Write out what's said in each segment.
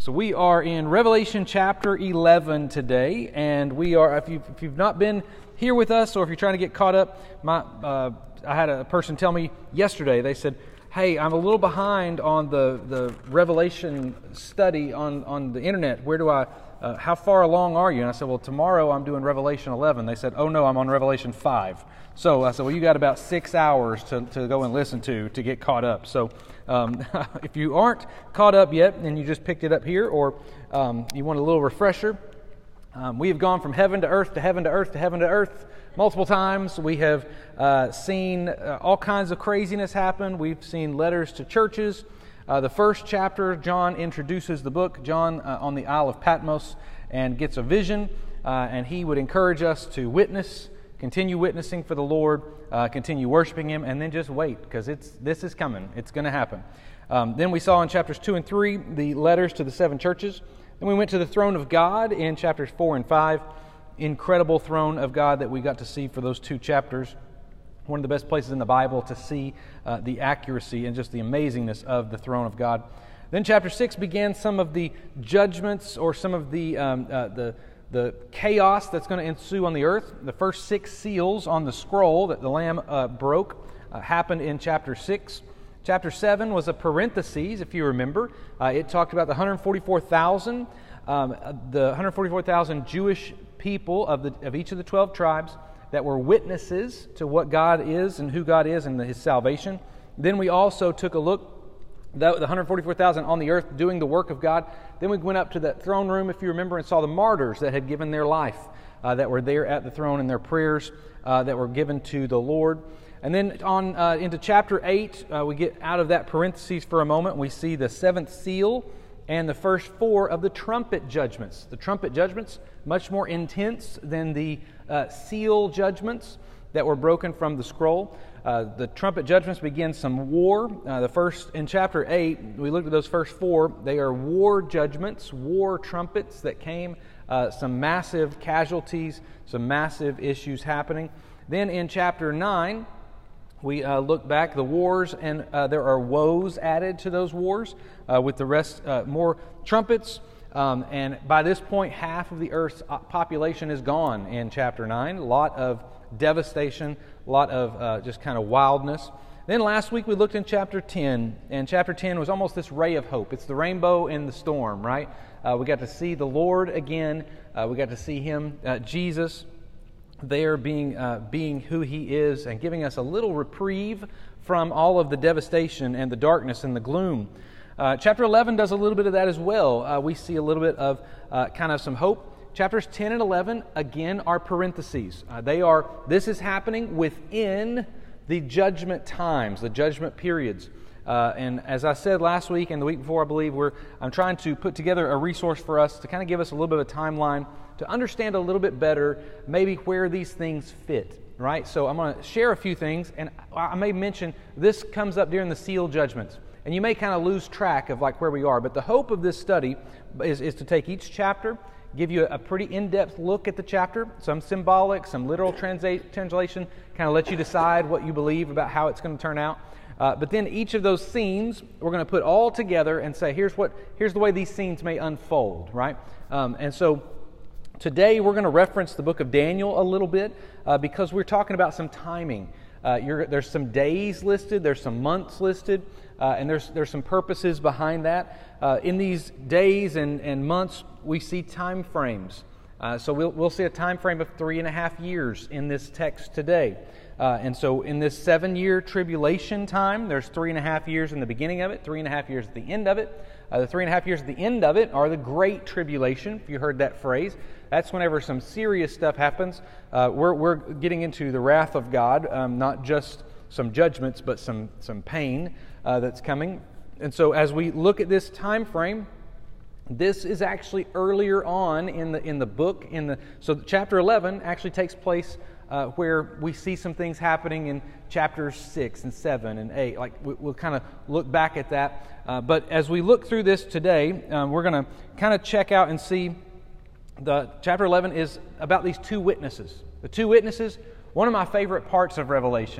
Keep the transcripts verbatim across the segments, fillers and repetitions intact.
So we are in Revelation chapter eleven today, and we are, if you've, if you've not been here with us, or if you're trying to get caught up, my uh, I had a person tell me yesterday, they said, hey, I'm a little behind on the, the Revelation study on, on the internet. Where do I, uh, how far along are you? And I said, well, tomorrow I'm doing Revelation eleven. They said, oh no, I'm on Revelation five. So I said, well, you got about six hours to, to go and listen to to get caught up. So um, if you aren't caught up yet and you just picked it up here, or um, you want a little refresher, um, we have gone from heaven to earth to heaven to earth to heaven to earth multiple times. We have uh, seen uh, all kinds of craziness happen. We've seen letters to churches. Uh, the first chapter, John introduces the book. John uh, on the Isle of Patmos and gets a vision, uh, and he would encourage us to witness, continue witnessing for the Lord, uh, continue worshiping Him, and then just wait, because it's this is coming. It's going to happen. Um, then we saw in chapters two and three the letters to the seven churches. Then we went to the throne of God in chapters four and five. Incredible throne of God that we got to see for those two chapters. One of the best places in the Bible to see uh, the accuracy and just the amazingness of the throne of God. Then chapter six began some of the judgments, or some of the um, uh, the the chaos that's going to ensue on the earth. The first six seals on the scroll that the Lamb uh, broke uh, happened in chapter six. Chapter seven was a parenthesis, if you remember. Uh, it talked about the one hundred forty-four thousand, um, the one hundred forty-four thousand Jewish people of the of each of the twelve tribes that were witnesses to what God is and who God is and His salvation. Then we also took a look, the one hundred forty-four thousand on the earth doing the work of God. Then we went up to that throne room, if you remember, and saw the martyrs that had given their life, uh, that were there at the throne, and their prayers uh, that were given to the Lord. And then on uh, into chapter eight, uh, we get out of that parentheses for a moment. We see the seventh seal and the first four of the trumpet judgments. The trumpet judgments, much more intense than the uh, seal judgments that were broken from the scroll. Uh, the trumpet judgments begin some war. Uh, the first, in chapter eight, we looked at those first four. They are war judgments, war trumpets that came, uh, some massive casualties, some massive issues happening. Then in chapter nine, we uh, look back, the wars, and uh, there are woes added to those wars uh, with the rest, uh, more trumpets. Um, and by this point, half of the earth's population is gone in chapter nine. A lot of devastation, a lot of uh, just kind of wildness. Then last week we looked in chapter ten, and chapter ten was almost this ray of hope. It's the rainbow in the storm, right? Uh, we got to see the Lord again. Uh, we got to see Him, uh, Jesus, there being uh, being who He is and giving us a little reprieve from all of the devastation and the darkness and the gloom. Uh, chapter eleven does a little bit of that as well. Uh, we see a little bit of uh, kind of some hope. Chapters ten and eleven, again, are parentheses. Uh, they are, this is happening within the judgment times, the judgment periods. Uh, and as I said last week and the week before, I believe, we're I'm trying to put together a resource for us to kind of give us a little bit of a timeline to understand a little bit better maybe where these things fit, right? So I'm going to share a few things, and I may mention this comes up during the seal judgments. And you may kind of lose track of like where we are. But the hope of this study is, is to take each chapter, give you a pretty in-depth look at the chapter, some symbolic, some literal transa- translation, kind of let you decide what you believe about how it's going to turn out. Uh, but then each of those scenes, we're going to put all together and say, here's what, here's the way these scenes may unfold, right? Um, and so today we're going to reference the book of Daniel a little bit uh, because we're talking about some timing. Uh, you're, there's some days listed, there's some months listed, uh, and there's there's some purposes behind that. Uh, in these days and, and months, we see time frames. Uh, so we'll we'll see a time frame of three and a half years in this text today. Uh, and so in this seven-year tribulation time, there's three and a half years in the beginning of it, three and a half years at the end of it. Uh, the three and a half years at the end of it are the Great Tribulation, if you heard that phrase. That's whenever some serious stuff happens. Uh, we're we're getting into the wrath of God, um, not just some judgments, but some some pain uh, that's coming. And so as we look at this time frame, this is actually earlier on in the in the book. In the so chapter eleven actually takes place uh, where we see some things happening in chapters six and seven and eight. Like we, we'll kind of look back at that. Uh, but as we look through this today, um, we're going to kind of check out and see. The chapter eleven is about these two witnesses. The two witnesses. One of my favorite parts of Revelation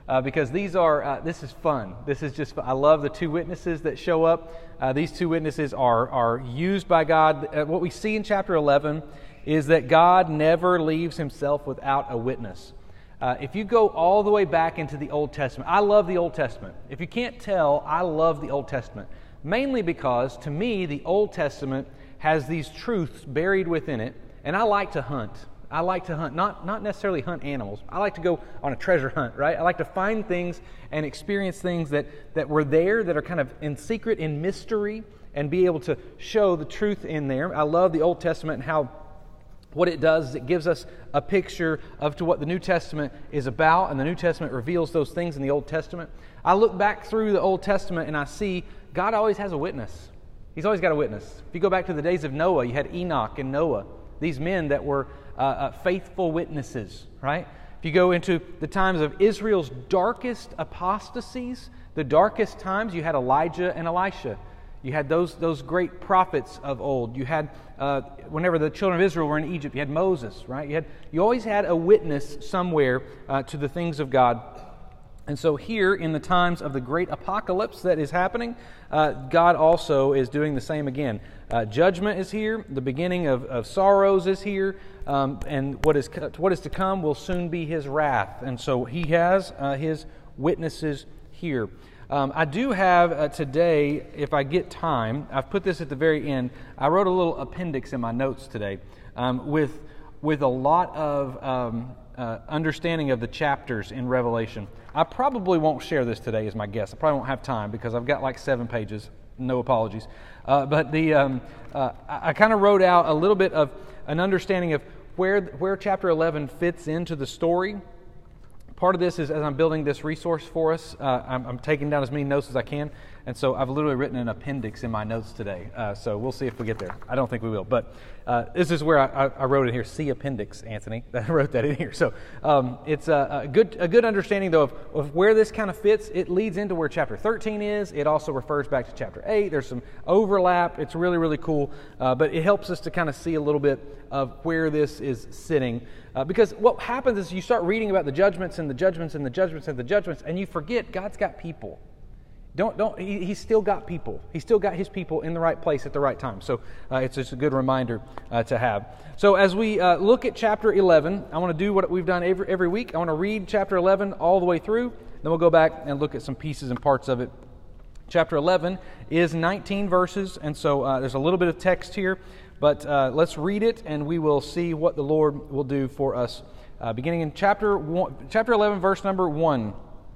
uh, because these are, uh, this is fun. This is just, I love the two witnesses that show up. Uh, these two witnesses are, are used by God. Uh, what we see in chapter eleven is that God never leaves himself without a witness. Uh, if you go all the way back into the Old Testament, I love the Old Testament. If you can't tell, I love the Old Testament. Mainly because, to me, the Old Testament has these truths buried within it, and I like to hunt. I like to hunt, not, not necessarily hunt animals. I like to go on a treasure hunt, right? I like to find things and experience things that, that were there, that are kind of in secret, in mystery, and be able to show the truth in there. I love the Old Testament and how what it does is it gives us a picture of to what the New Testament is about, and the New Testament reveals those things in the Old Testament. I look back through the Old Testament and I see God always has a witness. He's always got a witness. If you go back to the days of Noah, you had Enoch and Noah, these men that were uh, uh, faithful witnesses, right? If you go into the times of Israel's darkest apostasies, the darkest times, you had Elijah and Elisha. You had those those great prophets of old. You had, uh, whenever the children of Israel were in Egypt, you had Moses, right? You had you always had a witness somewhere uh, to the things of God. And so here, in the times of the great apocalypse that is happening, uh, God also is doing the same again. Uh, judgment is here. The beginning of, of sorrows is here. Um, and what is what is to come will soon be his wrath. And so he has uh, his witnesses here. Um, I do have uh, today, if I get time, I've put this at the very end. I wrote a little appendix in my notes today um, with, with a lot of um, uh, understanding of the chapters in Revelation. I probably won't share this today, is my guess. I probably won't have time because I've got like seven pages. No apologies. Uh, but the um, uh, I, I kind of wrote out a little bit of an understanding of where where chapter eleven fits into the story. Part of this is, as I'm building this resource for us, uh, I'm, I'm taking down as many notes as I can, and so I've literally written an appendix in my notes today. Uh, so we'll see if we get there. I don't think we will, but uh, this is where I, I wrote it here. See appendix, Anthony. I wrote that in here. So um, it's a, a good a good understanding, though, of, of where this kind of fits. It leads into where chapter thirteen is. It also refers back to chapter eight. There's some overlap. It's really, really cool, uh, but it helps us to kind of see a little bit of where this is sitting. Uh, because what happens is you start reading about the judgments and the judgments and the judgments and the judgments, and you forget God's got people. Don't don't. He, he's still got people. He's still got his people in the right place at the right time. So uh, it's just a good reminder uh, to have. So as we uh, look at chapter eleven, I want to do what we've done every every week. I want to read chapter eleven all the way through. Then we'll go back and look at some pieces and parts of it. Chapter eleven is nineteen verses, and so uh, there's a little bit of text here. But uh, let's read it, and we will see what the Lord will do for us. Uh, beginning in chapter one, chapter eleven, verse number one.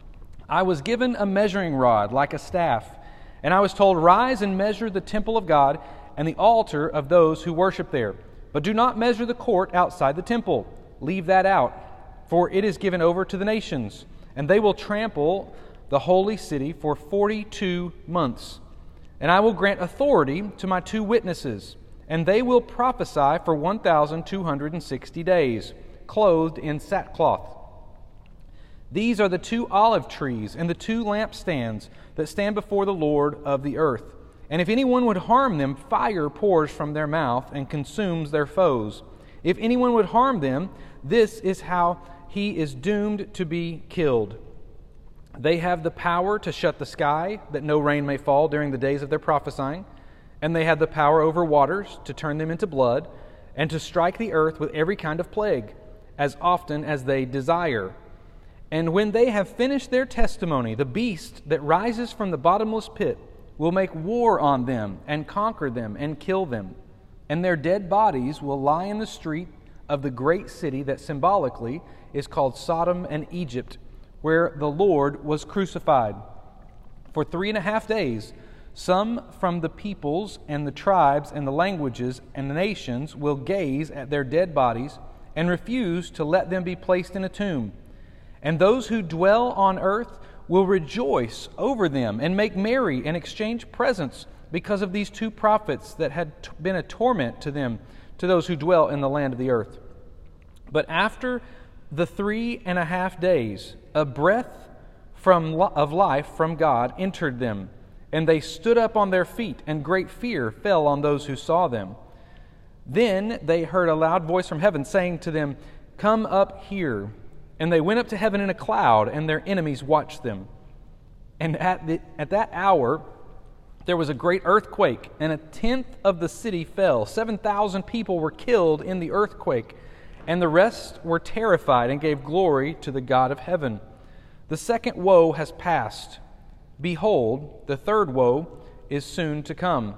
I was given a measuring rod like a staff, and I was told, "Rise and measure the temple of God and the altar of those who worship there. But do not measure the court outside the temple. Leave that out, for it is given over to the nations, and they will trample the holy city for forty-two months. And I will grant authority to my two witnesses, and they will prophesy for one thousand two hundred sixty days, clothed in sackcloth. These are the two olive trees and the two lampstands that stand before the Lord of the earth. And if anyone would harm them, fire pours from their mouth and consumes their foes. If anyone would harm them, this is how he is doomed to be killed. They have the power to shut the sky, that no rain may fall during the days of their prophesying. And they have the power over waters to turn them into blood, and to strike the earth with every kind of plague, as often as they desire. And when they have finished their testimony, the beast that rises from the bottomless pit will make war on them, and conquer them, and kill them. And their dead bodies will lie in the street of the great city that symbolically is called Sodom and Egypt, where the Lord was crucified. For three and a half days, some from the peoples and the tribes and the languages and the nations will gaze at their dead bodies and refuse to let them be placed in a tomb. And those who dwell on earth will rejoice over them and make merry and exchange presents because of these two prophets that had t- been a torment to them, to those who dwell in the land of the earth. But after the three and a half days, a breath from of life from God entered them, and they stood up on their feet, and great fear fell on those who saw them. Then they heard a loud voice from heaven saying to them, "Come up here." And they went up to heaven in a cloud, and their enemies watched them. And at, the, at that hour there was a great earthquake, and a tenth of the city fell. Seven thousand people were killed in the earthquake, and the rest were terrified and gave glory to the God of heaven. The second woe has passed. Behold, the third woe is soon to come.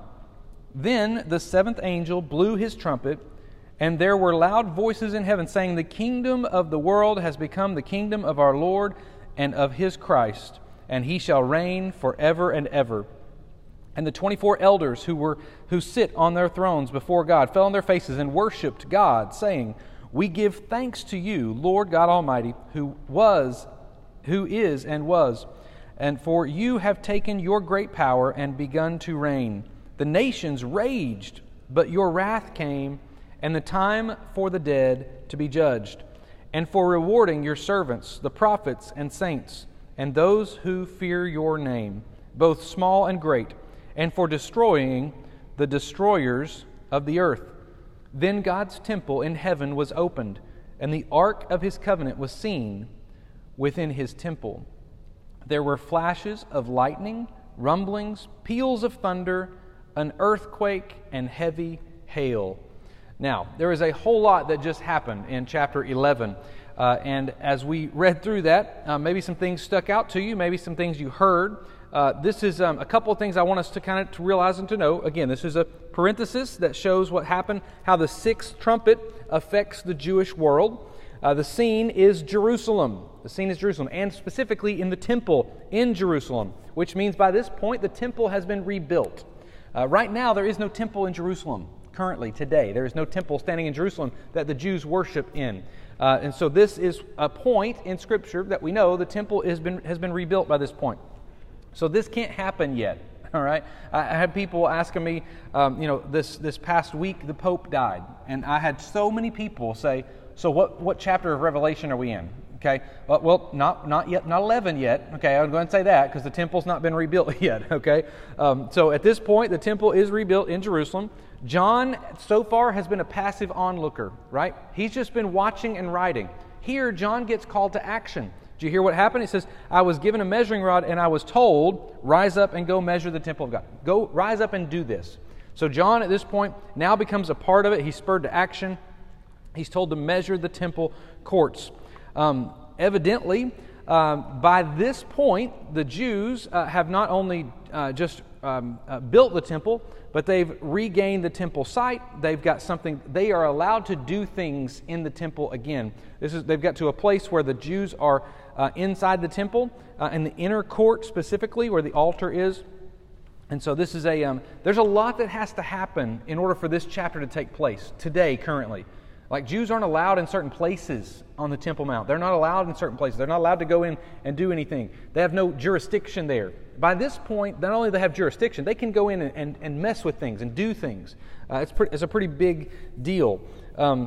Then the seventh angel blew his trumpet, and there were loud voices in heaven saying, The kingdom of the world has become the kingdom of our Lord and of his Christ, and he shall reign forever and ever. And the twenty-four elders who were who sit on their thrones before God fell on their faces and worshipped God, saying, We give thanks to you, Lord God Almighty, who was, who is and was, and for you have taken your great power and begun to reign. The nations raged, but your wrath came, and the time for the dead to be judged, and for rewarding your servants, the prophets and saints, and those who fear your name, both small and great, and for destroying the destroyers of the earth. Then God's temple in heaven was opened, and the ark of his covenant was seen within his temple. There were flashes of lightning, rumblings, peals of thunder, an earthquake, and heavy hail. Now, there is a whole lot that just happened in chapter eleven. Uh, and as we read through that, uh, maybe some things stuck out to you, maybe some things you heard. Uh, this is um, a couple of things I want us to kind of to realize and to know. Again, this is a parenthesis that shows what happened, how the sixth trumpet affects the Jewish world. Uh, the scene is Jerusalem. The scene is Jerusalem, and specifically in the temple in Jerusalem, which means by this point the temple has been rebuilt. Uh, right now, there is no temple in Jerusalem. Currently, today, there is no temple standing in Jerusalem that the Jews worship in. Uh, and so this is a point in Scripture that we know the temple has been has been rebuilt by this point. So this can't happen yet, all right? I, I had people asking me, um, you know, this this past week the Pope died, and I had so many people say, so what, what chapter of Revelation are we in? Okay, well, well not not yet, not eleven yet. Okay, I'm going to say that because the temple's not been rebuilt yet, okay? Um, so at this point, the temple is rebuilt in Jerusalem. John, so far, has been a passive onlooker, right? He's just been watching and writing. Here, John gets called to action. Do you hear what happened? He says, I was given a measuring rod and I was told, rise up and go measure the temple of God. Go, rise up and do this. So John, at this point, now becomes a part of it. He's spurred to action. He's told to measure the temple courts. Um, evidently, um, by this point, the Jews uh, have not only uh, just um, uh, built the temple, but they've regained the temple site. They've got something, they are allowed to do things in the temple again. This is, they've got to a place where the Jews are uh, inside the temple, uh, in the inner court specifically, where the altar is. And so this is a, um, there's a lot that has to happen in order for this chapter to take place today, currently. Like Jews aren't allowed in certain places on the Temple Mount. They're not allowed in certain places. They're not allowed to go in and do anything. They have no jurisdiction there. By this point, not only do they have jurisdiction, they can go in and, and, and mess with things and do things. Uh, it's, pre- it's a pretty big deal. Um,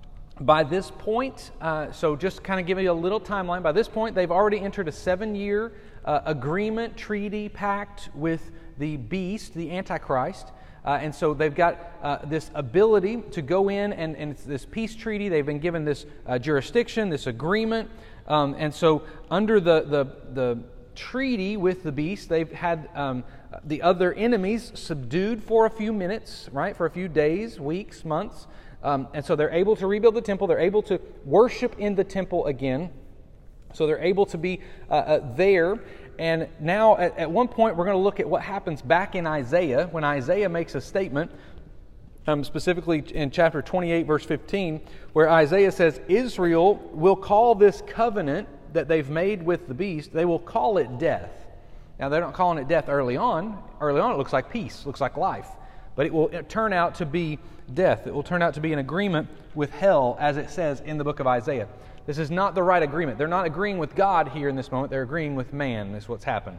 by this point, uh, so just kind of giving you a little timeline, by this point, they've already entered a seven-year uh, agreement, treaty, pact with the beast, the Antichrist. Uh, and so they've got uh, this ability to go in, and, and it's this peace treaty. They've been given this uh, jurisdiction, this agreement. Um, and so under the, the, the treaty with the beast, they've had um, the other enemies subdued for a few minutes, right? For a few days, weeks, months. Um, and so they're able to rebuild the temple. They're able to worship in the temple again. So they're able to be uh, uh, there. And now, at, at one point, we're going to look at what happens back in Isaiah, when Isaiah makes a statement, um, specifically in chapter twenty-eight, verse fifteen, where Isaiah says, Israel will call this covenant that they've made with the beast, they will call it death. Now, they're not calling it death early on. Early on, it looks like peace, looks like life. But it will turn out to be death. It will turn out to be an agreement with hell, as it says in the book of Isaiah. This is not the right agreement. They're not agreeing with God here in this moment. They're agreeing with man. That's what's happened.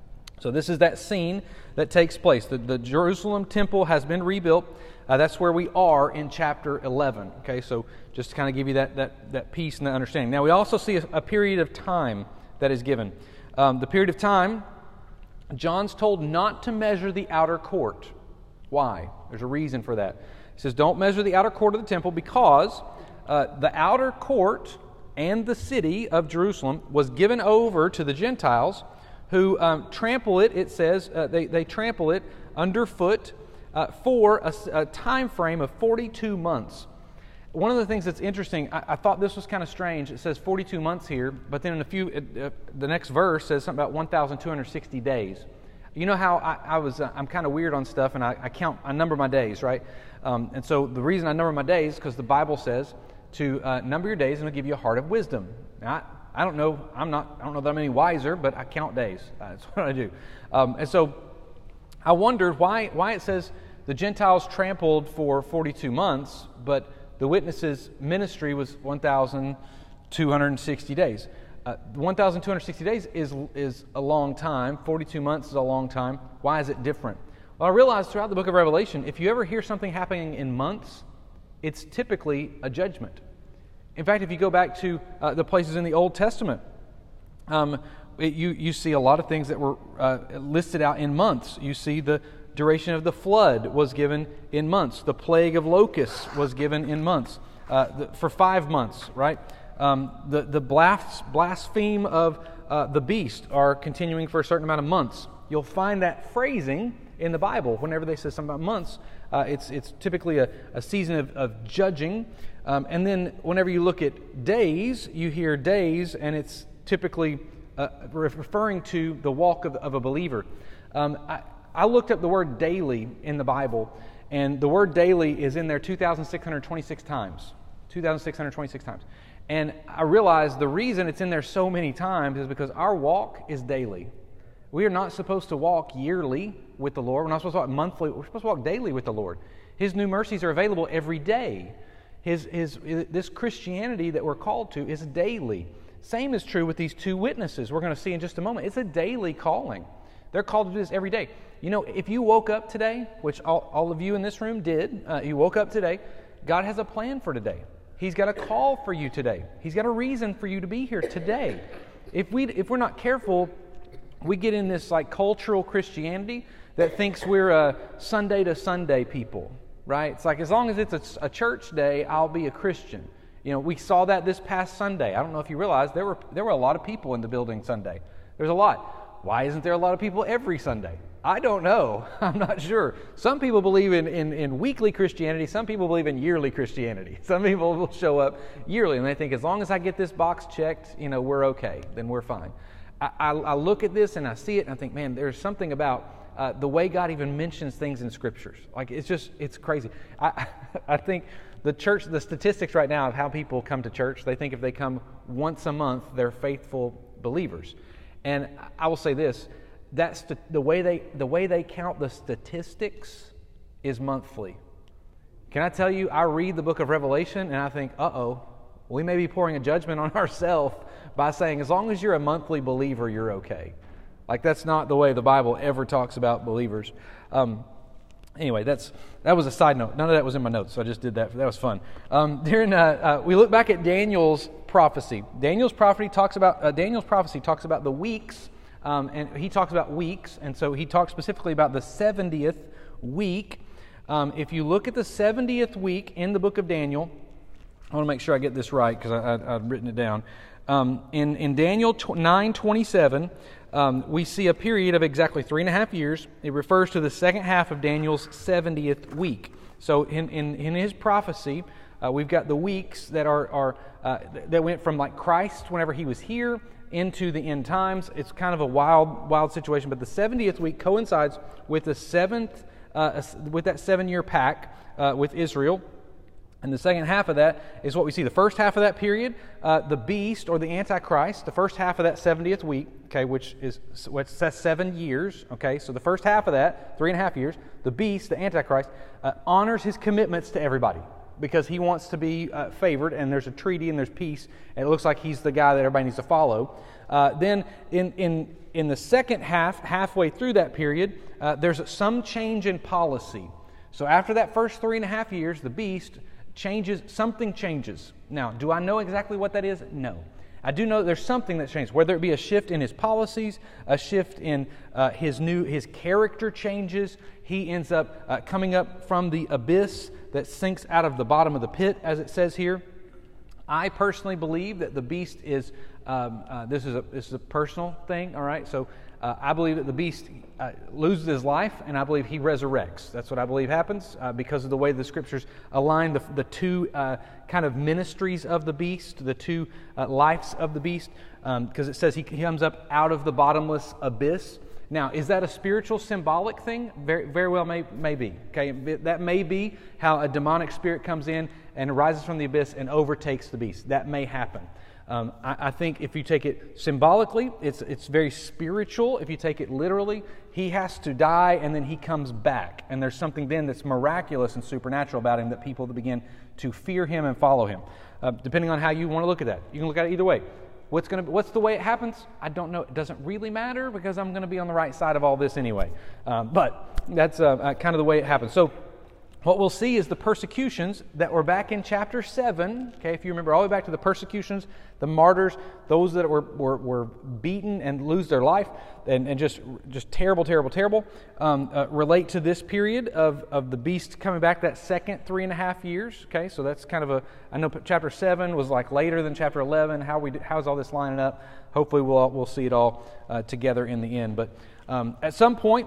So this is that scene that takes place. The, the Jerusalem temple has been rebuilt. Uh, that's where we are in chapter eleven. Okay, so just to kind of give you that that that peace and that understanding. Now we also see a, a period of time that is given. Um, the period of time, John's told not to measure the outer court. Why? There's a reason for that. He says, don't measure the outer court of the temple because uh, the outer court and the city of Jerusalem was given over to the Gentiles, who um, trample it, it says, uh, they, they trample it underfoot uh, for a, a time frame of forty-two months. One of the things that's interesting, I, I thought this was kind of strange. It says forty-two months here, but then in a few, uh, the next verse says something about one thousand two hundred sixty days. You know how I, I was, uh, I'm kind of weird on stuff, and I, I count, I number my days, right? Um, and so the reason I number my days is because the Bible says to uh, number your days and it'll give you a heart of wisdom. Now, I, I don't know, I'm not, I don't know that I'm any wiser, but I count days. That's what I do. Um, and so I wondered why, why it says the Gentiles trampled for forty-two months, but the witnesses' ministry was one thousand two hundred sixty days. Uh, one thousand two hundred sixty days is is a long time. forty-two months is a long time. Why is it different? Well, I realized throughout the book of Revelation, if you ever hear something happening in months, it's typically a judgment. In fact, if you go back to uh, the places in the Old Testament, um, it, you, you see a lot of things that were uh, listed out in months. You see the duration of the flood was given in months. The plague of locusts was given in months, uh, the, for five months, right? Um, the the blas- blaspheme of uh, the beast are continuing for a certain amount of months. You'll find that phrasing in the Bible. Whenever they say something about months, uh, it's it's typically a, a season of, of judging. Um, and then whenever you look at days, you hear days, and it's typically uh, referring to the walk of, of a believer. Um, I, I looked up the word daily in the Bible, and the word daily is in there two thousand six hundred twenty-six times. two thousand six hundred twenty-six times. And I realized the reason it's in there so many times is because our walk is daily. We are not supposed to walk yearly with the Lord. We're not supposed to walk monthly. We're supposed to walk daily with the Lord. His new mercies are available every day. His, his, this Christianity that we're called to is daily. Same is true with these two witnesses we're going to see in just a moment. It's a daily calling. They're called to do this every day. You know, if you woke up today, which all, all of you in this room did, uh, you woke up today, God has a plan for today. He's got a call for you today. He's got a reason for you to be here today. If we if we're not careful, we get in this like cultural Christianity that thinks we're a Sunday to Sunday people, right? It's like as long as it's a, a church day, I'll be a Christian. You know, we saw that this past Sunday. I don't know if you realize there were there were a lot of people in the building Sunday. There's a lot. Why isn't there a lot of people every Sunday? I don't know. I'm not sure. Some people believe in, in, in weekly Christianity. Some people believe in yearly Christianity. Some people will show up yearly, and they think as long as I get this box checked, you know, we're okay. Then we're fine. I, I, I look at this and I see it and I think, man, there's something about uh, the way God even mentions things in Scriptures. Like it's just, it's crazy. I, I think the church, the statistics right now of how people come to church, they think if they come once a month, they're faithful believers. And I will say this. That's the, the way they the way they count the statistics is monthly. Can I tell you, I read the book of Revelation and I think, uh-oh, we may be pouring a judgment on ourselves by saying as long as you're a monthly believer, you're okay. Like that's not the way the Bible ever talks about believers. Um, anyway, that's that was a side note. None of that was in my notes, so I just did that. That was fun. Um, during uh, uh, we look back at Daniel's prophecy. Daniel's prophecy talks about uh, Daniel's prophecy talks about the weeks. Um, and he talks about weeks, and so he talks specifically about the seventieth week. Um, if you look at the seventieth week in the book of Daniel, I want to make sure I get this right because I, I, I've written it down. Um, in, in Daniel nine twenty-seven, um, we see a period of exactly three and a half years. It refers to the second half of Daniel's seventieth week. So in, in, in his prophecy, uh, we've got the weeks that are, are uh, that went from like Christ whenever he was here into the end times. It's kind of a wild, wild situation, but the seventieth week coincides with the seventh, uh, with that seven-year pact uh, with Israel. And the second half of that is what we see. The first half of that period, uh, the beast or the Antichrist, the first half of that seventieth week, okay, which is which says seven years, okay. So the first half of that, three and a half years, the beast, the Antichrist, uh, honors his commitments to everybody, because he wants to be uh, favored, and there's a treaty and there's peace, and it looks like he's the guy that everybody needs to follow. Uh, then in, in, in the second half, halfway through that period, uh, there's some change in policy. So after that first three and a half years, the beast changes, something changes. Now, do I know exactly what that is? No. I do know that there's something that changed, whether it be a shift in his policies, a shift in uh, his new, his character changes. He ends up uh, coming up from the abyss that sinks out of the bottom of the pit, as it says here. I personally believe that the beast is, um, uh, this is a this is a personal thing, all right? So uh, I believe that the beast uh, loses his life, and I believe he resurrects. That's what I believe happens uh, because of the way the Scriptures align the, the two uh, kind of ministries of the beast, the two uh, lives of the beast, because um, it says he comes up out of the bottomless abyss. Now, is that a spiritual, symbolic thing? Very, very well may, may be. Okay, that may be how a demonic spirit comes in and rises from the abyss and overtakes the beast. That may happen. Um, I, I think if you take it symbolically, it's it's very spiritual. If you take it literally, he has to die and then he comes back. And there's something then that's miraculous and supernatural about him that people begin to fear him and follow him. Uh, depending on how you want to look at that. You can look at it either way. What's going to what's the way it happens? I don't know. It doesn't really matter because I'm going to be on the right side of all this anyway. Um, but that's uh, uh, kind of the way it happens. So what we'll see is the persecutions that were back in chapter seven. Okay, if you remember all the way back to the persecutions, the martyrs, those that were were, were beaten and lose their life, and, and just just terrible, terrible, terrible, um, uh, relate to this period of, of the beast coming back, that second three and a half years. Okay, so that's kind of a, I know chapter seven was like later than chapter eleven. How we how's all this lining up? Hopefully we'll we'll see it all uh, together in the end. But um, at some point,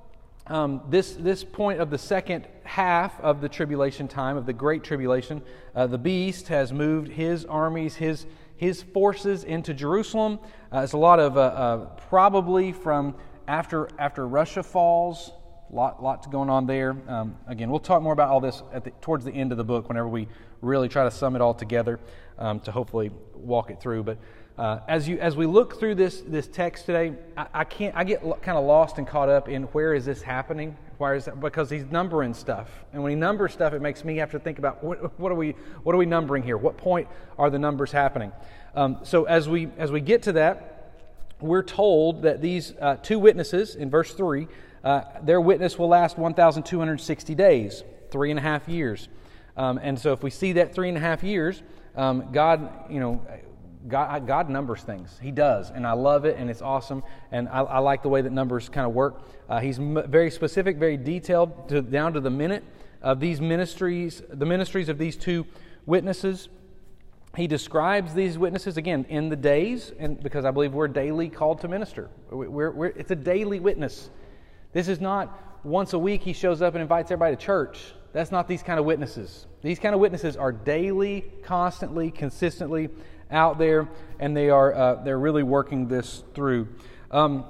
Um, this this point of the second half of the tribulation time, of the Great Tribulation, uh, the beast has moved his armies, his his forces into Jerusalem. Uh, it's a lot of uh, uh, probably from after after Russia falls. Lot lots going on there. Um, again, we'll talk more about all this at the, towards the end of the book whenever we really try to sum it all together um, to hopefully walk it through. But Uh, as you as we look through this this text today, I, I can't I get lo- kind of lost and caught up in where is this happening? Why is that? Because he's numbering stuff, and when he numbers stuff, it makes me have to think about what, what are we what are we numbering here? What point are the numbers happening? Um, so as we as we get to that, we're told that these uh, two witnesses in verse three, uh, their witness will last one thousand two hundred sixty days, three and a half years, um, and so if we see that three and a half years, um, God, you know. God, God numbers things. He does, and I love it, and it's awesome, and I, I like the way that numbers kind of work. Uh, he's m- very specific, very detailed, to, down to the minute of these ministries, the ministries of these two witnesses. He describes these witnesses, again, in the days, and because I believe we're daily called to minister. We're, we're, it's a daily witness. This is not once a week he shows up and invites everybody to church. That's not these kind of witnesses. These kind of witnesses are daily, constantly, consistently out there, and they are uh, they're really working this through. Um,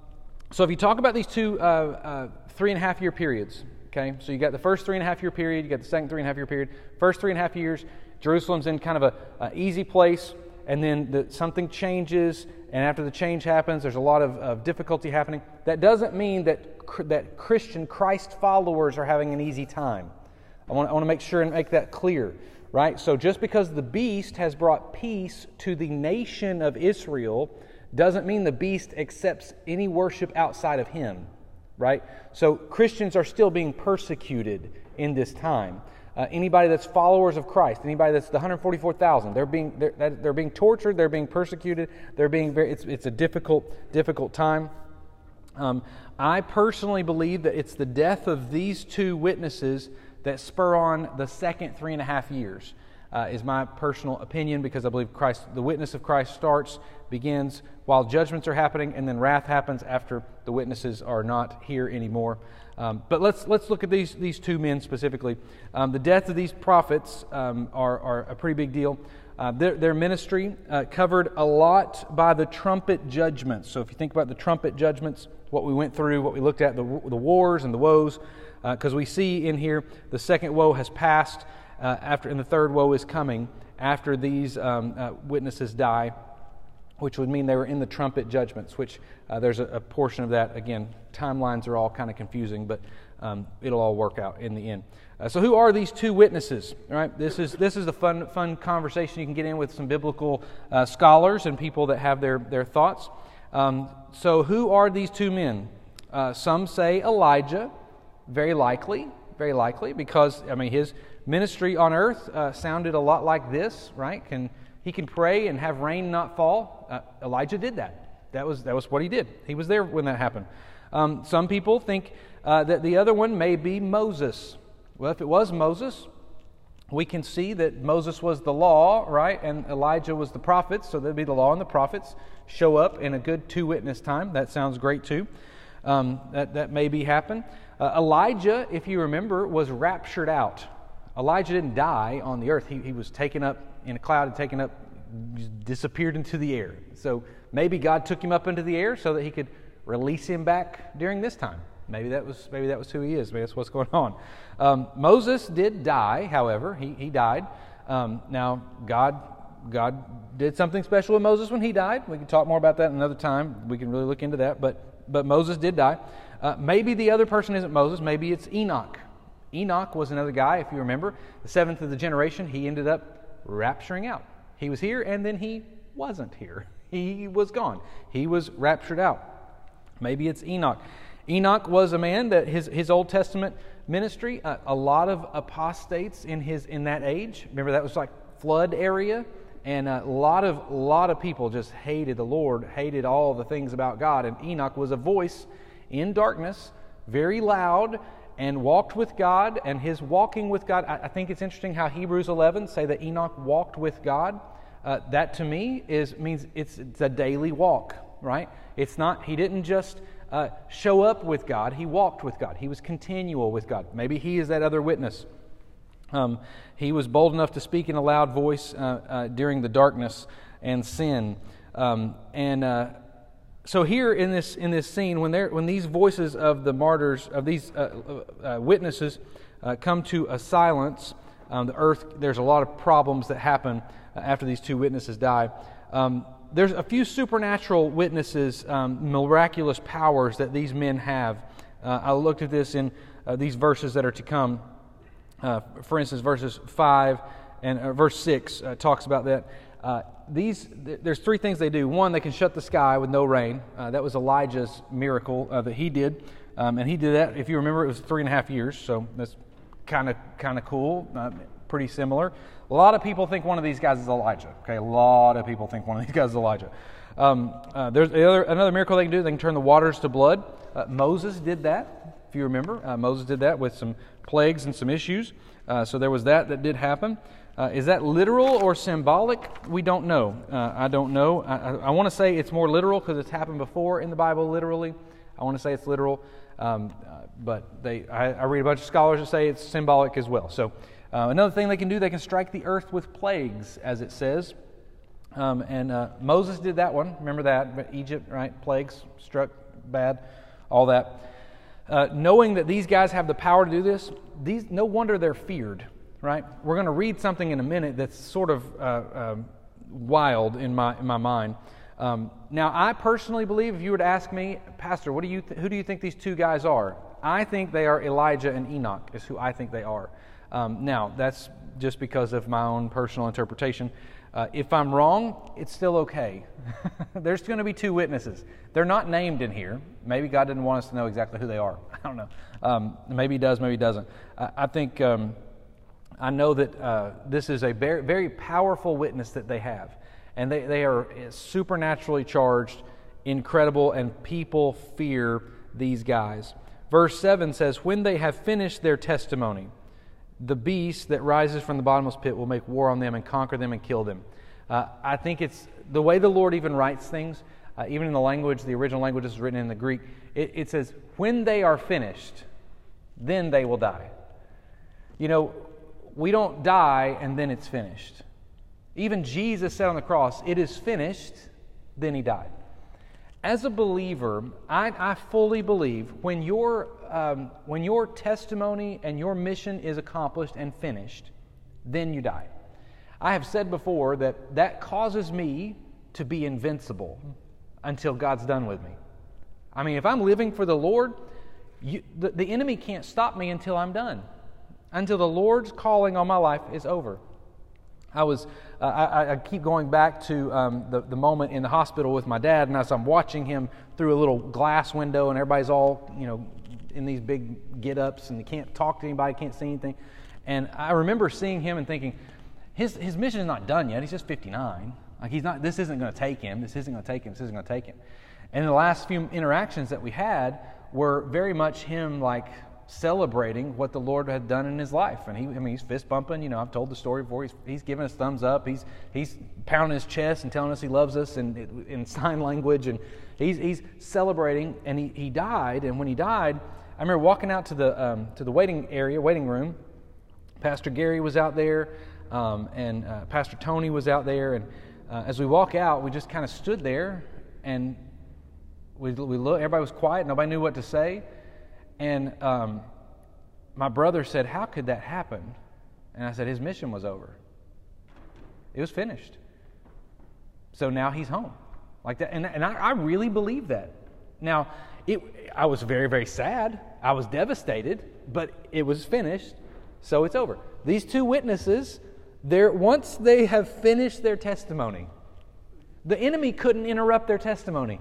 so if you talk about these two uh, uh, three and a half year periods, okay, so you got the first three and a half year period, you got the second three and a half year period. First three and a half years, Jerusalem's in kind of a, a easy place, and then the, something changes, and after the change happens, there's a lot of, of difficulty happening. That doesn't mean that that Christian Christ followers are having an easy time. I want I want to make sure and make that clear. Right? So just because the beast has brought peace to the nation of Israel doesn't mean the beast accepts any worship outside of him. Right? So Christians are still being persecuted in this time. Uh, anybody that's followers of Christ, anybody that's the one hundred forty-four thousand, they're being they're, they're being tortured, they're being persecuted, they're being very. It's it's a difficult difficult time. Um, I personally believe that it's the death of these two witnesses that spur on the second three and a half years, uh, is my personal opinion, because I believe Christ, the witness of Christ starts, begins while judgments are happening, and then wrath happens after the witnesses are not here anymore. Um, but let's let's look at these these two men specifically. Um, the death of these prophets um, are are a pretty big deal. Uh, their, their ministry uh, covered a lot by the trumpet judgments. So if you think about the trumpet judgments, what we went through, what we looked at, the the wars and the woes. Because uh, we see in here the second woe has passed uh, after, and the third woe is coming after these um, uh, witnesses die, which would mean they were in the trumpet judgments. Which uh, there's a, a portion of that. Again, timelines are all kind of confusing, but um, it'll all work out in the end. Uh, so, who are these two witnesses? All right, this is this is the fun fun conversation you can get in with some biblical uh, scholars and people that have their their thoughts. Um, so, who are these two men? Uh, some say Elijah. Very likely, very likely, because, I mean, his ministry on earth uh, sounded a lot like this, right? Can he can pray and have rain not fall? Uh, Elijah did that. That was that was what he did. He was there when that happened. Um, some people think uh, that the other one may be Moses. Well, if it was Moses, we can see that Moses was the law, right? And Elijah was the prophets, so there'd be the law and the prophets show up in a good two-witness time. That sounds great too. Um, that, that maybe happened. Uh, Elijah, if you remember, was raptured out. Elijah didn't die on the earth. He, he was taken up in a cloud and taken up, disappeared into the air. So maybe God took him up into the air so that he could release him back during this time. Maybe that was maybe that was who he is. Maybe that's what's going on. Um, Moses did die, however. He he died. Um, now, God God did something special with Moses when he died. We can talk more about that another time. We can really look into that. But but Moses did die. Uh, maybe the other person isn't Moses. Maybe it's Enoch. Enoch was another guy, if you remember. The seventh of the generation, he ended up rapturing out. He was here, and then he wasn't here. He was gone. He was raptured out. Maybe it's Enoch. Enoch was a man that his, his Old Testament ministry, uh, a lot of apostates in his in that age. Remember, that was like flood area, and a lot of a lot of people just hated the Lord, hated all the things about God. And Enoch was a voice in darkness, very loud, and walked with God. And his walking with God, I, I think it's interesting how Hebrews eleven say that Enoch walked with God. Uh, that to me is means it's, it's a daily walk, right? It's not. He didn't just Uh, show up with God. He walked with God. He was continual with God. Maybe he is that other witness. Um, he was bold enough to speak in a loud voice uh, uh, during the darkness and sin. Um, and uh, so here in this in this scene, when they're when these voices of the martyrs, of these uh, uh, witnesses, uh, come to a silence, um, the earth. There's a lot of problems that happen uh, after these two witnesses die. Um, There's a few supernatural witnesses, um, miraculous powers that these men have. Uh, I looked at this in uh, these verses that are to come. Uh, for instance, verses five and uh, verse six uh, talks about that. Uh, these th- there's three things they do. One, they can shut the sky with no rain. Uh, that was Elijah's miracle uh, that he did, um, and he did that. If you remember, it was three and a half years. So that's kind of kind of cool. Uh, pretty similar. A lot of people think one of these guys is Elijah. Okay, a lot of people think one of these guys is Elijah. Um, uh, there's another, another miracle they can do. They can turn the waters to blood. Uh, Moses did that, if you remember. Uh, Moses did that with some plagues and some issues. Uh, so there was that that did happen. Uh, is that literal or symbolic? We don't know. Uh, I don't know. I, I, I want to say it's more literal because it's happened before in the Bible literally. I want to say it's literal. Um, uh, but they, I, I read a bunch of scholars that say it's symbolic as well. So Uh, another thing they can do, they can strike the earth with plagues, as it says. Um, and uh, Moses did that one. Remember that? But Egypt, right? Plagues struck bad, all that. Uh, knowing that these guys have the power to do this, these no wonder they're feared, right? We're going to read something in a minute that's sort of uh, uh, wild in my in my mind. Um, now, I personally believe, if you were to ask me, Pastor, what do you th- who do you think these two guys are? I think they are Elijah and Enoch. Is who I think they are. Um, now, that's just because of my own personal interpretation. Uh, if I'm wrong, it's still okay. There's going to be two witnesses. They're not named in here. Maybe God didn't want us to know exactly who they are. I don't know. Um, maybe He does, maybe He doesn't. I, I think, um, I know that uh, this is a very, very powerful witness that they have. And they, they are supernaturally charged, incredible, and people fear these guys. Verse seven says, when they have finished their testimony, the beast that rises from the bottomless pit will make war on them and conquer them and kill them. Uh, I think it's the way the Lord even writes things, uh, even in the language, the original language is written in the Greek, it, it says, when they are finished, then they will die. You know, we don't die and then it's finished. Even Jesus said on the cross, it is finished, then He died. As a believer, I, I fully believe when your um, when your testimony and your mission is accomplished and finished, then you die. I have said before that that causes me to be invincible until God's done with me. I mean, if I'm living for the Lord, you, the, the enemy can't stop me until I'm done, until the Lord's calling on my life is over. I was, uh, I, I keep going back to um, the, the moment in the hospital with my dad, and as I'm watching him through a little glass window, and everybody's all, you know, in these big get-ups, and he can't talk to anybody, can't see anything. And I remember seeing him and thinking, his his mission is not done yet. He's just fifty-nine. Like he's not. This isn't going to take him. This isn't going to take him. This isn't going to take him. And the last few interactions that we had were very much him like, celebrating what the Lord had done in his life. And he, I mean, he's fist bumping. You know, I've told the story before. He's, he's giving us thumbs up. He's he's pounding his chest and telling us he loves us in, in sign language. And he's he's celebrating. And he, he died. And when he died, I remember walking out to the um, to the waiting area, waiting room. Pastor Gary was out there, um, and uh, Pastor Tony was out there. And uh, as we walk out, we just kind of stood there, and we we looked. Everybody was quiet. Nobody knew what to say. And um, my brother said, "How could that happen?" And I said, "His mission was over. It was finished. So now he's home." Like that. And, and I, I really believe that. Now, it, I was very, very sad. I was devastated, but it was finished, so it's over. These two witnesses, they're, once they have finished their testimony, the enemy couldn't interrupt their testimony.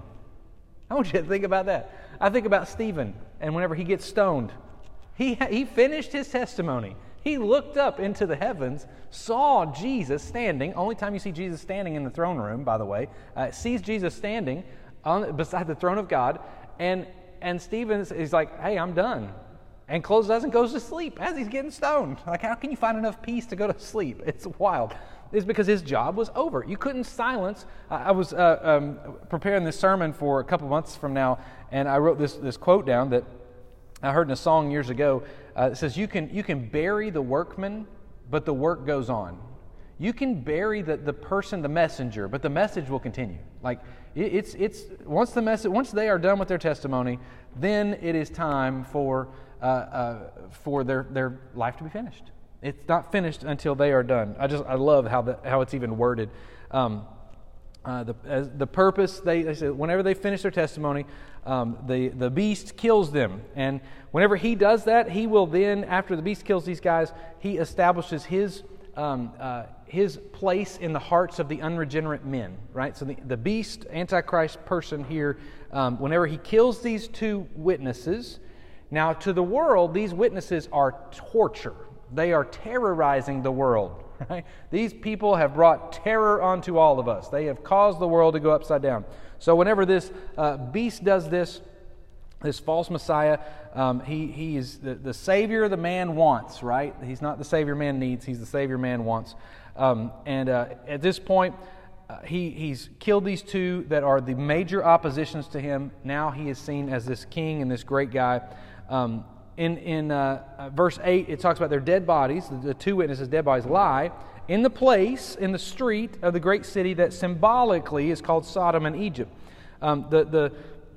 I want you to think about that. I think about Stephen, and whenever he gets stoned, he he finished his testimony. He looked up into the heavens, saw Jesus standing. Only time you see Jesus standing in the throne room, by the way, uh, sees Jesus standing on beside the throne of God, and and Stephen is like, "Hey, I'm done," and closes eyes and goes to sleep as he's getting stoned. Like, how can you find enough peace to go to sleep? It's wild. It's because his job was over. You couldn't silence. I was uh, um, preparing this sermon for a couple months from now, and I wrote this this quote down that I heard in a song years ago. Uh, it says, "You can you can bury the workman, but the work goes on. You can bury the, the person, the messenger, but the message will continue." Like it, it's it's once the message once they are done with their testimony, then it is time for uh, uh, for their their life to be finished. It's not finished until they are done. I just I love how the, how it's even worded. Um, uh, the as the purpose they, they say whenever they finish their testimony, um, the the beast kills them, and whenever he does that, he will then, after the beast kills these guys, he establishes his um, uh, his place in the hearts of the unregenerate men. Right. So the the beast, Antichrist person here, um, whenever he kills these two witnesses, now to the world, these witnesses are torture. They are terrorizing the world, right? These people have brought terror onto all of us. They have caused the world to go upside down. So whenever this uh, beast does this, this false Messiah, um, he, he is the, the Savior the man wants, right? He's not the Savior man needs. He's the Savior man wants. Um, and uh, at this point, uh, he, he's killed these two that are the major oppositions to him. Now he is seen as this king and this great guy. Um, In in uh, uh, verse eight, it talks about their dead bodies, the, the two witnesses' dead bodies, lie in the place, in the street of the great city that symbolically is called Sodom and Egypt. Um, the the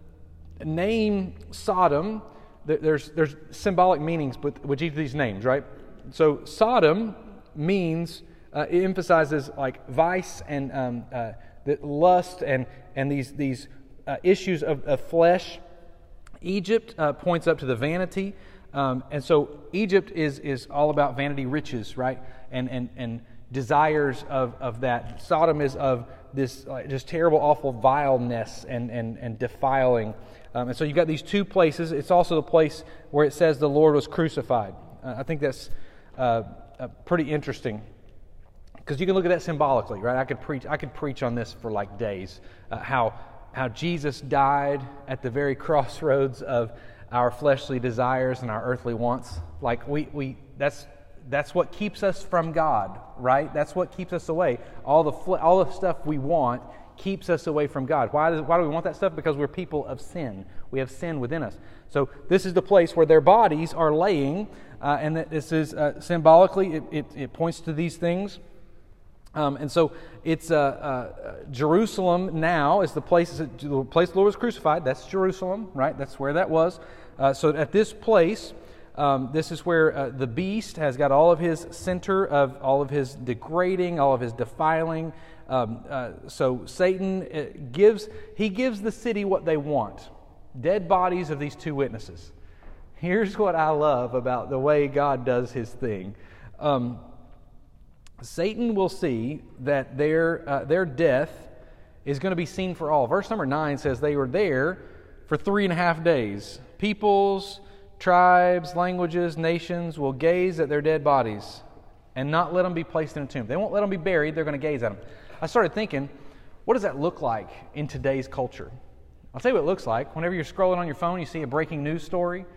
name Sodom, there's there's symbolic meanings with, with each of these names, right? So Sodom means, uh, it emphasizes like vice and um, uh, the lust and and these these uh, issues of, of flesh. Egypt uh, points up to the vanity, um, and so Egypt is is all about vanity, riches, right, and and and desires of of that. Sodom is of this uh, just terrible, awful vileness and and and defiling, um, and so you got these two places. It's also the place where it says the Lord was crucified. Uh, I think that's uh, uh, pretty interesting, because you can look at that symbolically, right? I could preach I could preach on this for like days. Uh, how. How Jesus died at the very crossroads of our fleshly desires and our earthly wants. Like we, we that's that's what keeps us from God, right? That's what keeps us away. All the fl- all the stuff we want keeps us away from God. Why does why do we want that stuff? Because we're people of sin. We have sin within us. So this is the place where their bodies are laying, uh, and that this is uh, symbolically it, it it points to these things. Um, and so it's uh, uh, Jerusalem now is the place, the place the Lord was crucified. That's Jerusalem, right? That's where that was. Uh, so at this place, um, this is where uh, the beast has got all of his center of all of his degrading, all of his defiling. Um, uh, so Satan gives, he gives the city what they want. Dead bodies of these two witnesses. Here's what I love about the way God does his thing. Um, Satan will see that their uh, their death is going to be seen for all. Verse number nine says they were there for three and a half days. Peoples, tribes, languages, nations will gaze at their dead bodies and not let them be placed in a tomb. They won't let them be buried. They're going to gaze at them. I started thinking, what does that look like in today's culture? I'll tell you what it looks like. Whenever you're scrolling on your phone, you see a breaking news story,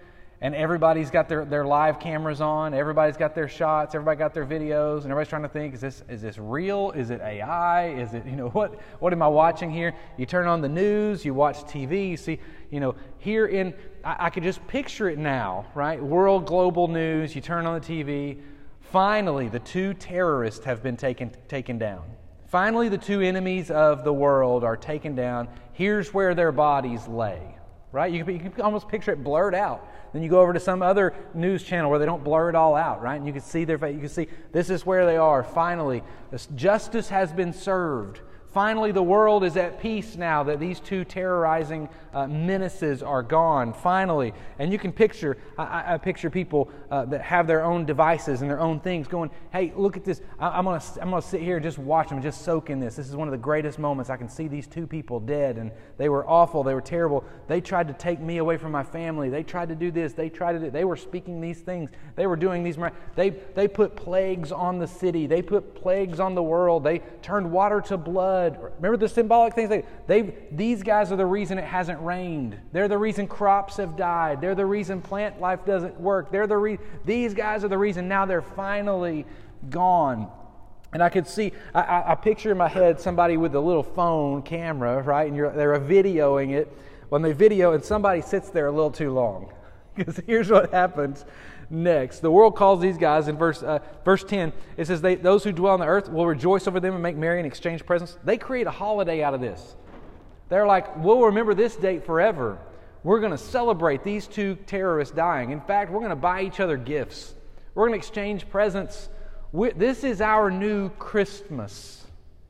and everybody's got their, their live cameras on, everybody's got their shots, everybody got their videos, and everybody's trying to think, is this is this real? Is it A I? Is it, you know, what what am I watching here? You turn on the news, you watch T V, you see, you know, here in, I, I could just picture it now, right? World global news, you turn on the T V, finally the two terrorists have been taken taken down. Finally the two enemies of the world are taken down. Here's where their bodies lay, right? You can, you can almost picture it blurred out. Then you go over to some other news channel where they don't blur it all out, right? And you can see their face. You can see this is where they are. Finally, justice has been served. Finally, the world is at peace now that these two terrorizing uh, menaces are gone. Finally, and you can picture, I, I picture people uh, that have their own devices and their own things going, hey, look at this. I, I'm going to I'm gonna sit here and just watch them, just soak in this. This is one of the greatest moments. I can see these two people dead, and they were awful. They were terrible. They tried to take me away from my family. They tried to do this. They tried to do, they were speaking these things. They were doing these, they, they put plagues on the city. They put plagues on the world. They turned water to blood. Remember the symbolic things? They, they, these guys are the reason it hasn't rained. They're the reason crops have died. They're the reason plant life doesn't work. They're the re- These guys are the reason now they're finally gone. And I could see, I, I, I picture in my head somebody with a little phone camera, right? And you're, they're videoing it. When they video and somebody sits there a little too long. Because here's what happens next. The world calls these guys in verse uh, verse ten. It says, they, those who dwell on the earth will rejoice over them and make merry and exchange presents. They create a holiday out of this. They're like, we'll remember this date forever. We're going to celebrate these two terrorists dying. In fact, we're going to buy each other gifts. We're going to exchange presents. We, this is our new Christmas.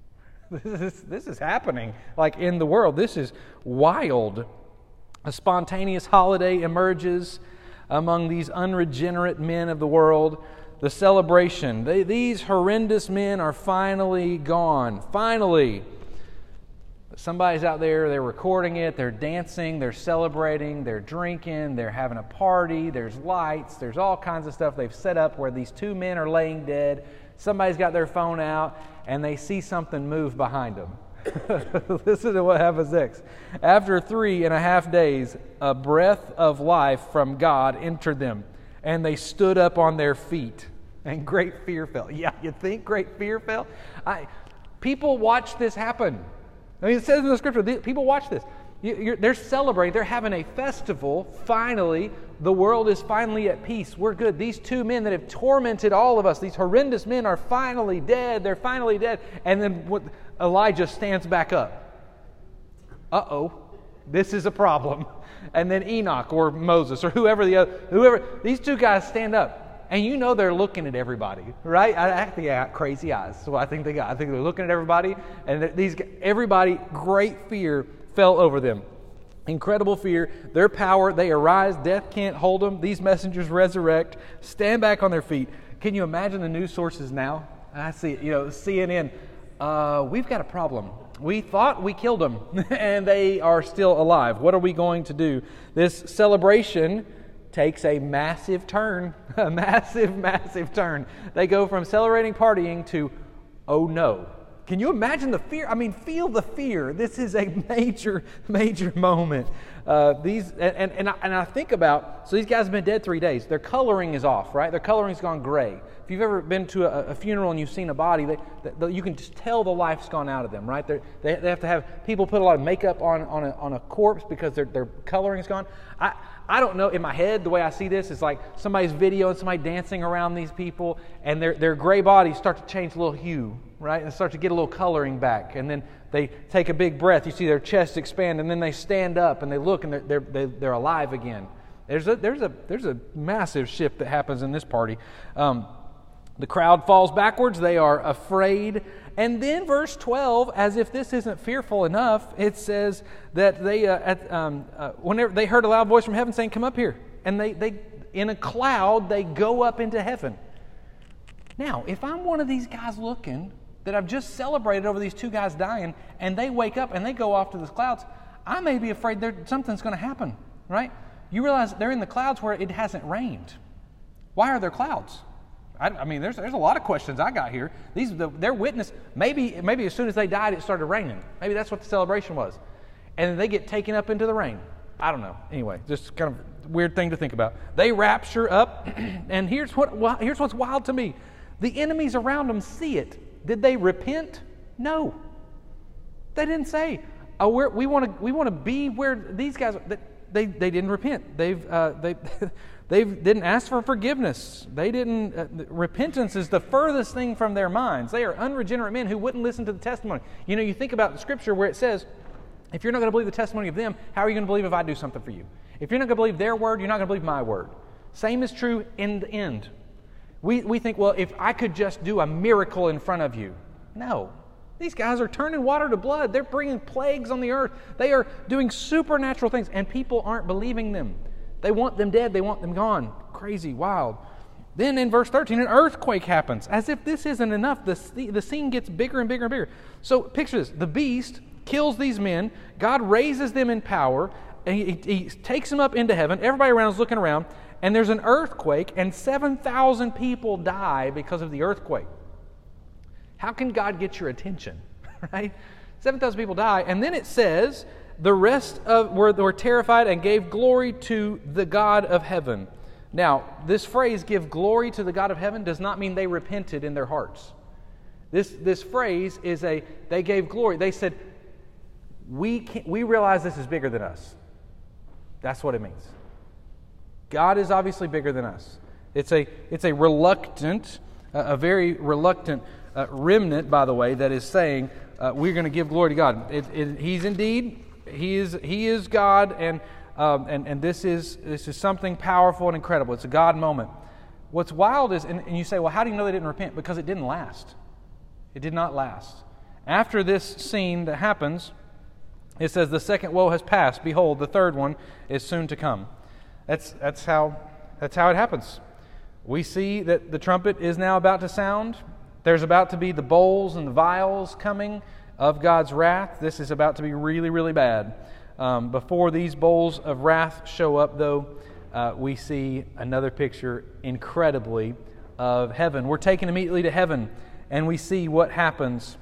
This is, this is happening like in the world. This is wild. A spontaneous holiday emerges among these unregenerate men of the world. The celebration. They, these horrendous men are finally gone. Finally. Somebody's out there, they're recording it, they're dancing, they're celebrating, they're drinking, they're having a party, there's lights, there's all kinds of stuff they've set up where these two men are laying dead. Somebody's got their phone out and they see something move behind them. Listen to what happens next. After three and a half days, a breath of life from God entered them, and they stood up on their feet, and great fear fell. Yeah, you think great fear fell? I, people watch this happen. I mean, it says in the scripture, people watch this. You're, they're celebrating. They're having a festival. Finally, the world is finally at peace. We're good. These two men that have tormented all of us, these horrendous men, are finally dead. They're finally dead. And then what, Elijah stands back up. Uh-oh, this is a problem. And then Enoch or Moses or whoever the other, whoever, these two guys stand up. And you know they're looking at everybody, right? I, I think they got crazy eyes. So I think they got. I think they're looking at everybody, and these everybody, great fear fell over them. Incredible fear. Their power, they arise. Death can't hold them. These messengers resurrect, stand back on their feet. Can you imagine the news sources now? I see, you know, C N N. Uh, we've got a problem. We thought we killed them, and they are still alive. What are we going to do? This celebration takes a massive turn, a massive, massive turn. They go from celebrating, partying to, oh no. Can you imagine the fear? I mean, feel the fear. This is a major, major moment. Uh, these and and I, and I think about, so these guys have been dead three days. Their coloring is off, right? Their coloring's gone gray. If you've ever been to a, a funeral and you've seen a body, they, they, you can just tell the life's gone out of them, right? They they have to have people put a lot of makeup on on a, on a corpse because their their coloring's gone. I I don't know. In my head, the way I see this is like somebody's videoing somebody dancing around these people, and their their gray bodies start to change a little hue, right? And start to get a little coloring back, and then they take a big breath. You see their chest expand, and then they stand up and they look, and they're they're they're alive again. There's a there's a there's a massive shift that happens in this party. Um, the crowd falls backwards. They are afraid. And then verse twelve, as if this isn't fearful enough, it says that they uh, at, um, uh, whenever they heard a loud voice from heaven saying, "Come up here," and they they in a cloud they go up into heaven. Now, if I'm one of these guys looking that I've just celebrated over these two guys dying, and they wake up and they go off to the clouds, I may be afraid there something's going to happen, right? You realize they're in the clouds where it hasn't rained. Why are there clouds? I, I mean, there's there's a lot of questions I got here. These the, their witness. Maybe maybe as soon as they died, it started raining. Maybe that's what the celebration was, and then they get taken up into the rain. I don't know. Anyway, just kind of weird thing to think about. They rapture up, and here's what here's what's wild to me. The enemies around them see it. Did they repent? No. They didn't say, "Oh, we're, we want to we want to be where these guys are." They they didn't repent. They've uh, they they didn't ask for forgiveness. They didn't. Uh, repentance is the furthest thing from their minds. They are unregenerate men who wouldn't listen to the testimony. You know, you think about the Scripture where it says, if you're not going to believe the testimony of them, how are you going to believe if I do something for you? If you're not going to believe their word, you're not going to believe my word. Same is true in the end. We we think, well, if I could just do a miracle in front of you. No. These guys are turning water to blood. They're bringing plagues on the earth. They are doing supernatural things, and people aren't believing them. They want them dead. They want them gone. Crazy, wild. Then in verse thirteen, an earthquake happens. As if this isn't enough, the, the scene gets bigger and bigger and bigger. So picture this. The beast kills these men. God raises them in power, and he, he takes them up into heaven. Everybody around is looking around, and there's an earthquake, and seven thousand people die because of the earthquake. How can God get your attention, right? seven thousand people die, and then it says, the rest of were, were terrified and gave glory to the God of heaven. Now, this phrase, give glory to the God of heaven, does not mean they repented in their hearts. This, this phrase is a, they gave glory. They said, we, can't, we realize this is bigger than us. That's what it means. God is obviously bigger than us. It's a, it's a reluctant, uh, a very reluctant Uh, remnant, by the way, that is saying uh, we're going to give glory to God. It, it, he's indeed, he is, he is God, and um, and and this is this is something powerful and incredible. It's a God moment. What's wild is, and, and you say, well, how do you know they didn't repent? Because it didn't last. It did not last. After this scene that happens, it says the second woe has passed. Behold, the third one is soon to come. That's that's how that's how it happens. We see that the trumpet is now about to sound. There's about to be the bowls and the vials coming of God's wrath. This is about to be really, really bad. Um, before these bowls of wrath show up, though, uh, we see another picture, incredibly, of heaven. We're taken immediately to heaven, and we see what happens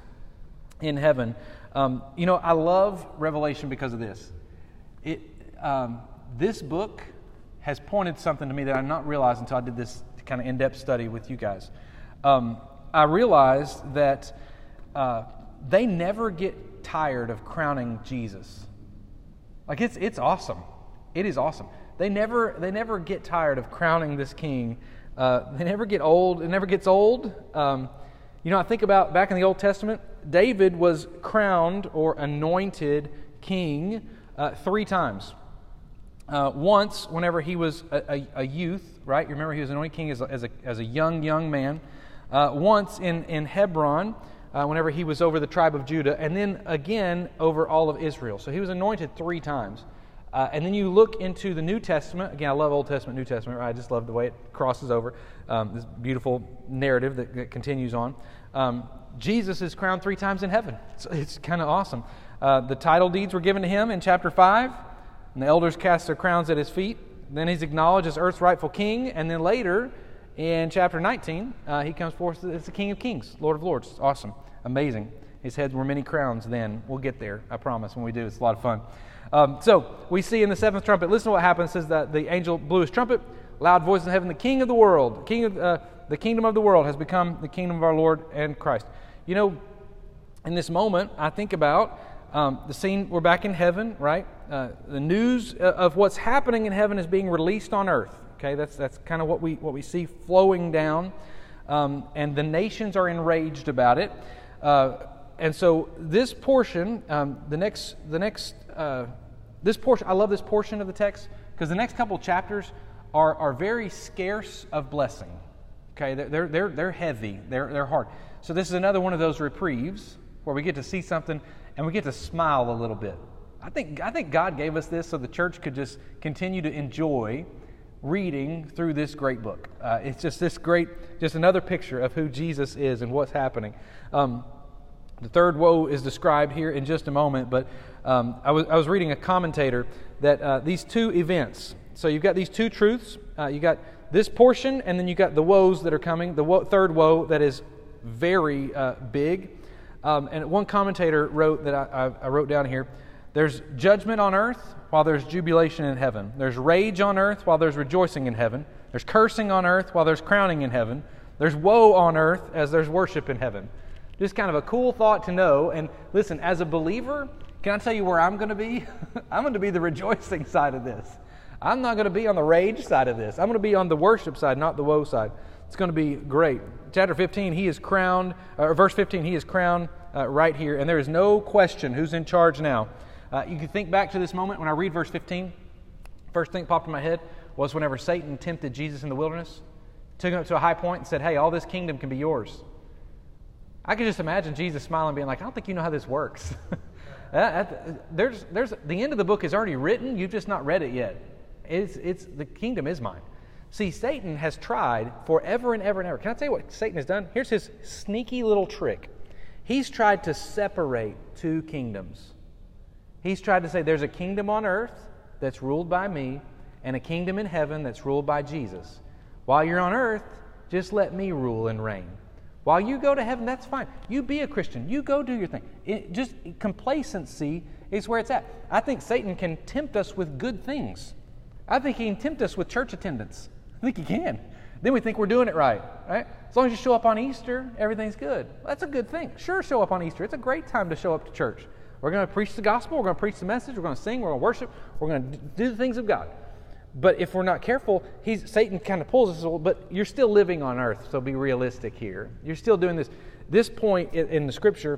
in heaven. Um, you know, I love Revelation because of this. It, um, this book has pointed something to me that I did not realize until I did this kind of in-depth study with you guys. Um, I realized that uh, they never get tired of crowning Jesus. Like it's it's awesome. It is awesome. They never they never get tired of crowning this king. Uh, they never get old. It never gets old. Um, you know, I think about back in the Old Testament, David was crowned or anointed king uh, three times. Uh, once, whenever he was a, a, a youth, right? You remember he was anointed king as a, as a, as a young, young man. Uh, once in, in Hebron, uh, whenever he was over the tribe of Judah, and then again over all of Israel. So he was anointed three times. Uh, and then you look into the New Testament. Again, I love Old Testament, New Testament. Right? I just love the way it crosses over. Um, this beautiful narrative that, that continues on. Um, Jesus is crowned three times in heaven. It's, it's kind of awesome. Uh, the title deeds were given to him in chapter five, and the elders cast their crowns at his feet. Then he's acknowledged as earth's rightful king, and then later, in chapter nineteen, uh, he comes forth as the King of Kings, Lord of Lords. It's awesome. Amazing. His heads were many crowns then. We'll get there, I promise, when we do. It's a lot of fun. Um, so, we see in the seventh trumpet, listen to what happens. It says that the angel blew his trumpet, loud voice in heaven, the King of the world, the, king of, uh, the kingdom of the world has become the kingdom of our Lord and Christ. You know, in this moment, I think about um, the scene, we're back in heaven, right? Uh, the news of what's happening in heaven is being released on earth. Okay, that's that's kind of what we what we see flowing down, um, and the nations are enraged about it. Uh, and so this portion, um, the next the next uh, this portion, I love this portion of the text because the next couple chapters are are very scarce of blessing. Okay, they're they're they're heavy, they're they're hard. So this is another one of those reprieves where we get to see something and we get to smile a little bit. I think I think God gave us this so the church could just continue to enjoy reading through this great book. Uh, it's just this great, just another picture of who Jesus is and what's happening. Um, the third woe is described here in just a moment, but um, I was I was reading a commentator that uh, these two events, so you've got these two truths, uh, you got this portion, and then you got the woes that are coming, the wo- third woe that is very uh, big. Um, and one commentator wrote that I, I, I wrote down here, There's judgment on earth while there's jubilation in heaven. There's rage on earth while there's rejoicing in heaven. There's cursing on earth while there's crowning in heaven. There's woe on earth as there's worship in heaven. Just kind of a cool thought to know. And listen, as a believer, can I tell you where I'm going to be? I'm going to be the rejoicing side of this. I'm not going to be on the rage side of this. I'm going to be on the worship side, not the woe side. It's going to be great. Chapter fifteen, he is crowned, or verse fifteen, he is crowned uh, right here. And there is no question who's in charge now. Uh, you can think back to this moment when I read verse fifteen. First thing that popped in my head was whenever Satan tempted Jesus in the wilderness, took him up to a high point and said, hey, all this kingdom can be yours. I could just imagine Jesus smiling, being like, I don't think you know how this works. there's, there's, the end of the book is already written. You've just not read it yet. It's, it's, the kingdom is mine. See, Satan has tried forever and ever and ever. Can I tell you what Satan has done? Here's his sneaky little trick. He's tried to separate two kingdoms. He's tried to say there's a kingdom on earth that's ruled by me and a kingdom in heaven that's ruled by Jesus. While you're on earth, just let me rule and reign. While you go to heaven, that's fine. You be a Christian. You go do your thing. It, just complacency is where it's at. I think Satan can tempt us with good things. I think he can tempt us with church attendance. I think he can. Then we think we're doing it right, right? As long as you show up on Easter, everything's good. That's a good thing. Sure, show up on Easter. It's a great time to show up to church. We're going to preach the gospel. We're going to preach the message. We're going to sing. We're going to worship. We're going to do the things of God. But if we're not careful, he's, Satan kind of pulls us, but you're still living on earth, so be realistic here. You're still doing this. This point in, in the Scripture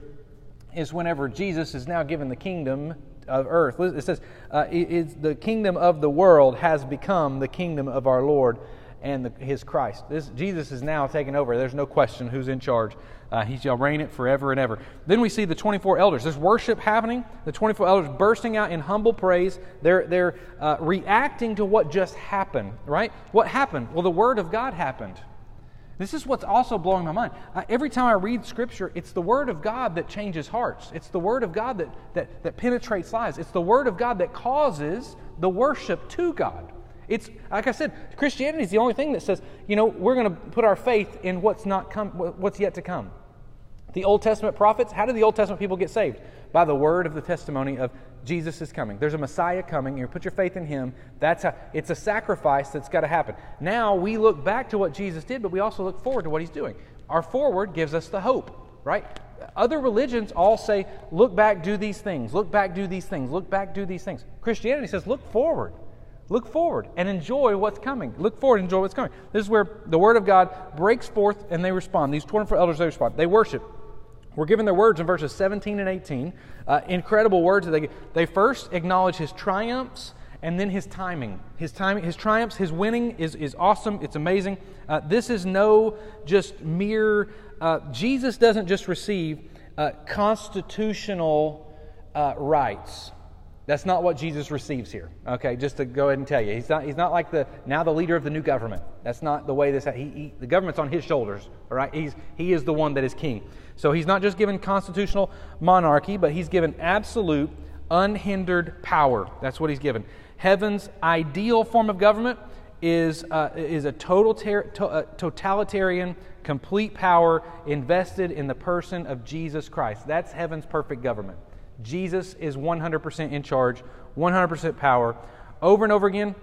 is whenever Jesus is now given the kingdom of earth. It says, uh, it, it's the kingdom of the world has become the kingdom of our Lord and the, His Christ. This, Jesus is now taken over. There's no question who's in charge. Uh, he shall reign it forever and ever. Then we see the twenty-four elders. There's worship happening. The twenty-four elders bursting out in humble praise. They're, they're uh, reacting to what just happened, right? What happened? Well, the Word of God happened. This is what's also blowing my mind. I, every time I read Scripture, it's the Word of God that changes hearts. It's the Word of God that, that, that penetrates lives. It's the Word of God that causes the worship to God. It's, like I said, Christianity is the only thing that says, you know, we're going to put our faith in what's not come, what's yet to come. The Old Testament prophets, how did the Old Testament people get saved? By the word of the testimony of Jesus is coming. There's a Messiah coming. You put your faith in Him. That's how, it's a sacrifice that's got to happen. Now we look back to what Jesus did, but we also look forward to what He's doing. Our forward gives us the hope, right? Other religions all say, look back, do these things. Look back, do these things. Look back, do these things. Christianity says, look forward. Look forward and enjoy what's coming. Look forward and enjoy what's coming. This is where the Word of God breaks forth and they respond. These twenty-four elders, they respond. They worship. We're given their words in verses seventeen and eighteen. Uh, incredible words that they give. They first acknowledge His triumphs and then His timing. His timing, His triumphs, His winning is, is awesome. It's amazing. Uh, this is no just mere... Uh, Jesus doesn't just receive uh, constitutional uh, rights. That's not what Jesus receives here. Okay, just to go ahead and tell you, he's not. He's not like the now the leader of the new government. That's not the way this. He, he, the government's on His shoulders. All right, he's he is the one that is king. So He's not just given constitutional monarchy, but He's given absolute, unhindered power. That's what He's given. Heaven's ideal form of government is uh, is a total ter- to, uh, totalitarian, complete power invested in the person of Jesus Christ. That's heaven's perfect government. Jesus is one hundred percent in charge, one hundred percent power. Over and over again,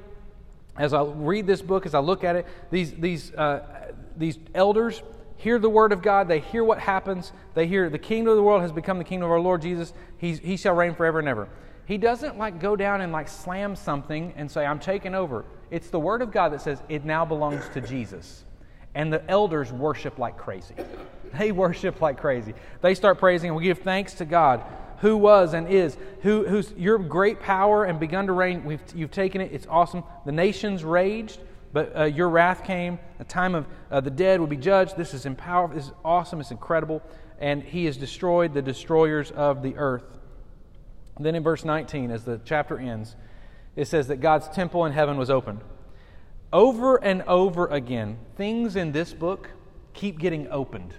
as I read this book, as I look at it, these these uh, these elders hear the word of God. They hear what happens. They hear the kingdom of the world has become the kingdom of our Lord Jesus. He's, he shall reign forever and ever. He doesn't like go down and like slam something and say, I'm taking over. It's the word of God that says it now belongs to Jesus. And the elders worship like crazy. They worship like crazy. They start praising and we give thanks to God, who was and is, who, who's your great power and begun to reign. We've, you've taken it. It's awesome. The nations raged, but uh, your wrath came. The time of uh, the dead will be judged. This is empower. This is awesome. It's incredible. And He has destroyed the destroyers of the earth. And then in verse nineteen, as the chapter ends, it says that God's temple in heaven was opened. Over and over again, things in this book keep getting opened.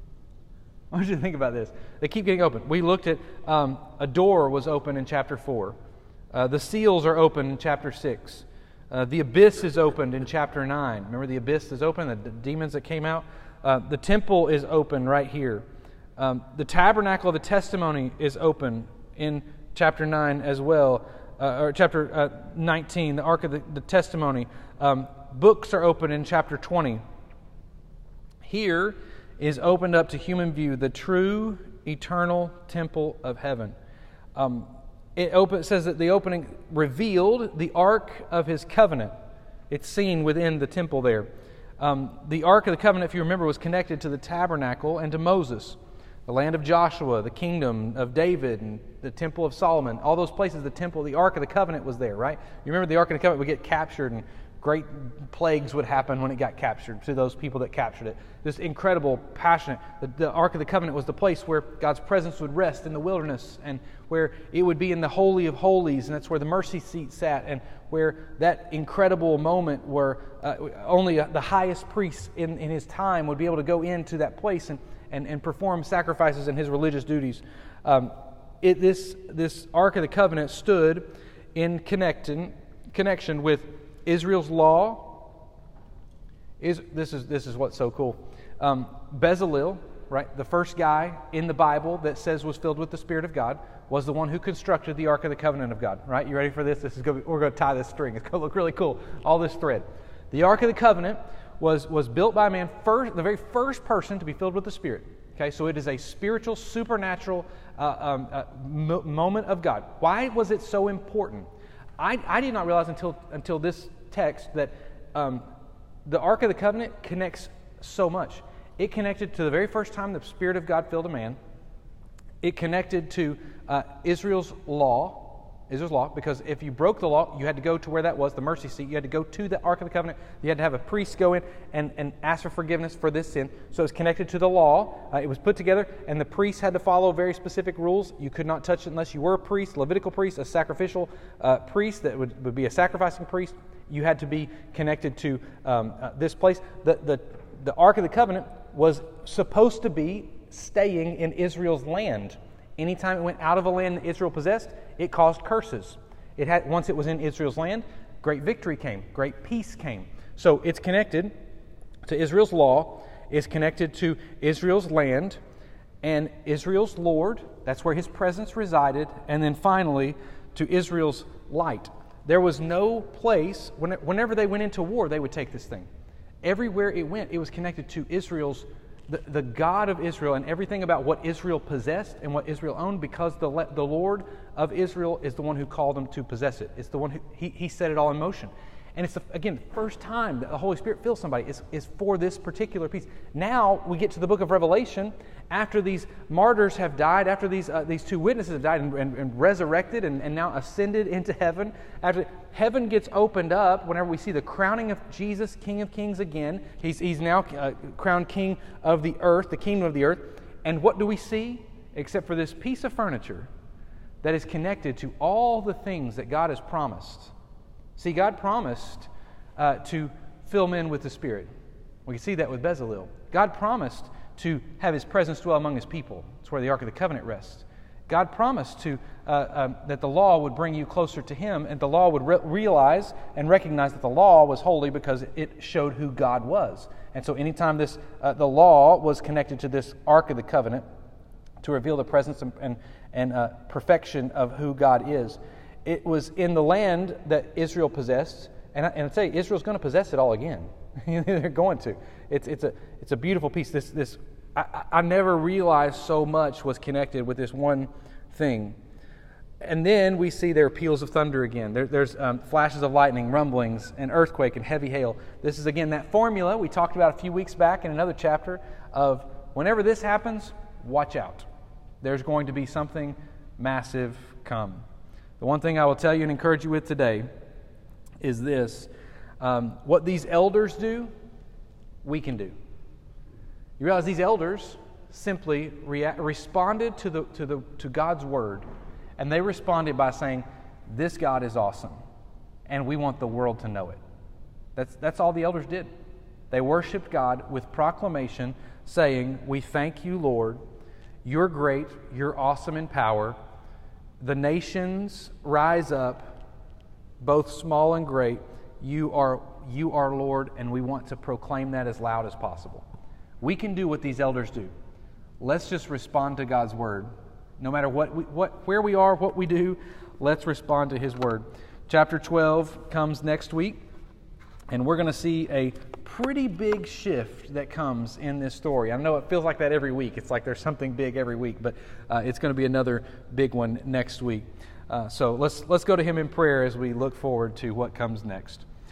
I want you to think about this. They keep getting open. We looked at um, a door was open in chapter four. Uh, the seals are open in chapter six. Uh, the abyss is opened in chapter nine. Remember the abyss is open, the, the demons that came out? Uh, the temple is open right here. Um, the tabernacle of the testimony is open in chapter nine as well, uh, or chapter uh, nineteen, the Ark of the, the Testimony. Um, books are open in chapter twenty. Here is opened up to human view the true eternal temple of heaven. Um, it, open, it says that the opening revealed the Ark of His covenant. It's seen within the temple there. Um, the Ark of the Covenant, if you remember, was connected to the tabernacle and to Moses, the land of Joshua, the kingdom of David, and the temple of Solomon. All those places, the temple, the Ark of the Covenant was there, right? You remember the Ark of the Covenant would get captured, and great plagues would happen when it got captured to those people that captured it. This incredible, passionate. The, the Ark of the Covenant was the place where God's presence would rest in the wilderness, and where it would be in the Holy of Holies, and that's where the mercy seat sat, and where that incredible moment where uh, only the highest priest in, in his time would be able to go into that place and, and, and perform sacrifices and his religious duties. Um, it, this, this Ark of the Covenant stood in connection, connection with Israel's law. Is this is this is what's so cool. Um, Bezalel, right, the first guy in the Bible that says was filled with the Spirit of God, was the one who constructed the Ark of the Covenant of God. Right, you ready for this? This is going to be, we're going to tie this string. It's going to look really cool. All this thread. The Ark of the Covenant was was built by a man first, the very first person to be filled with the Spirit. Okay, so it is a spiritual, supernatural uh, um, uh, mo- moment of God. Why was it so important? I, I did not realize until until this text that um, the Ark of the Covenant connects so much. It connected to the very first time the Spirit of God filled a man. It connected to uh, Israel's law, Israel's law, because if you broke the law, you had to go to where that was, the mercy seat. You had to go to the Ark of the Covenant. You had to have a priest go in and, and ask for forgiveness for this sin. So it was connected to the law. Uh, it was put together, and the priest had to follow very specific rules. You could not touch it unless you were a priest, Levitical priest, a sacrificial uh, priest that would, would be a sacrificing priest. You had to be connected to um, uh, this place. The, the, the Ark of the Covenant was supposed to be staying in Israel's land. Anytime it went out of a land that Israel possessed, it caused curses. It had once it was in Israel's land, great victory came, great peace came. So it's connected to Israel's law, it's connected to Israel's land, and Israel's Lord. That's where His presence resided. And then finally, to Israel's light. There was no place, whenever they went into war, they would take this thing. Everywhere it went, it was connected to Israel's, the, the God of Israel, and everything about what Israel possessed and what Israel owned, because the, the Lord of Israel is the one who called them to possess it. It's the one who, he, he set it all in motion. And it's, the, again, the first time that the Holy Spirit fills somebody is, is for this particular piece. Now we get to the book of Revelation. After these martyrs have died, after these uh, these two witnesses have died and, and, and resurrected and, and now ascended into heaven, after heaven gets opened up, whenever we see the crowning of Jesus, King of Kings again, he's, he's now uh, crowned King of the earth, the kingdom of the earth. And what do we see? Except for this piece of furniture that is connected to all the things that God has promised. See, God promised uh, to fill men with the Spirit. We can see that with Bezalel. God promised to have His presence dwell among His people. That's where the Ark of the Covenant rests. God promised to uh, um, that the law would bring you closer to Him, and the law would re- realize and recognize that the law was holy because it showed who God was. And so anytime this uh, the law was connected to this Ark of the Covenant to reveal the presence and, and, and uh, perfection of who God is, it was in the land that Israel possessed, and I, and I say Israel's going to possess it all again. They're going to. It's it's a it's a beautiful piece. This this I, I never realized so much was connected with this one thing. And then we see there are peals of thunder again. There, there's um, flashes of lightning, rumblings, and earthquake and heavy hail. This is again that formula we talked about a few weeks back in another chapter of whenever this happens, watch out. There's going to be something massive come. The one thing I will tell you and encourage you with today is this. Um, what these elders do, we can do. You realize these elders simply rea- responded to the to the to God's word, and they responded by saying, "This God is awesome, and we want the world to know it." That's that's all the elders did. They worshiped God with proclamation, saying, "We thank you, Lord. You're great. You're awesome in power. The nations rise up, both small and great. You are, you are Lord, and we want to proclaim that as loud as possible." We can do what these elders do. Let's just respond to God's word No matter what, we, what, where we are, what we do, let's respond to His Word. Chapter twelve comes next week, and we're going to see a pretty big shift that comes in this story. I know it feels like that every week. It's like there's something big every week, but uh, it's going to be another big one next week. Uh, so let's let's go to Him in prayer as we look forward to what comes next.